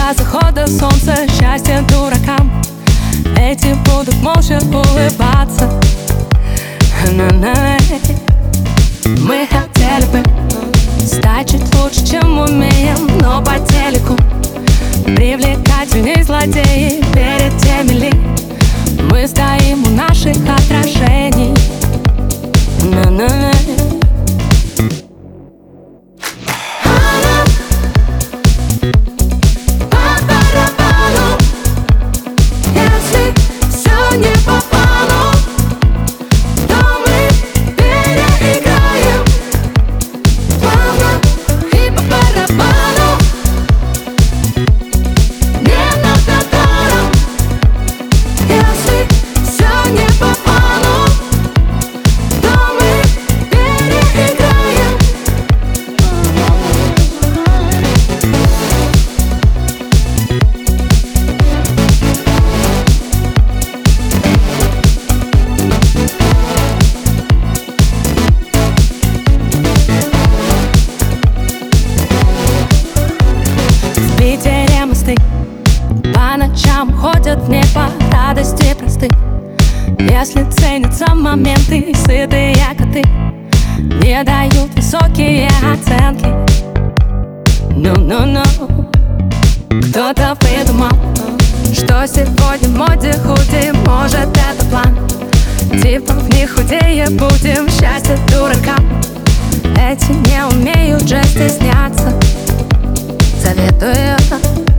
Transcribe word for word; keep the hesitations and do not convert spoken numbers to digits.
До захода солнца счастье дуракам. Эти будут молча улыбаться. На-на-на. Мы хотели бы стать чуть лучше, чем умеем, но по телеку привлекательней злодеи перед теми ли мы стоим у наших отражений. На-на-на. По ночам ходят не по радости просты. Если ценятся моменты, сытые коты не дают высокие оценки. Ну-ну-ну. Кто-то придумал, что сегодня в моде худи. Может, это план, типа в них худее будем. Счастье дуракам. Эти не умеют же стесняться. Советую